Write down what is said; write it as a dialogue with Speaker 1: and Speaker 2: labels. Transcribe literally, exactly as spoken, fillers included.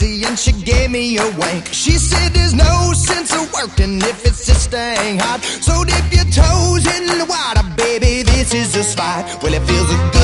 Speaker 1: easy and she gave me a wink. She said there's no sense of working if it's just staying hot. So dip your toes in the water, baby, this is a spot. Well, it feels good.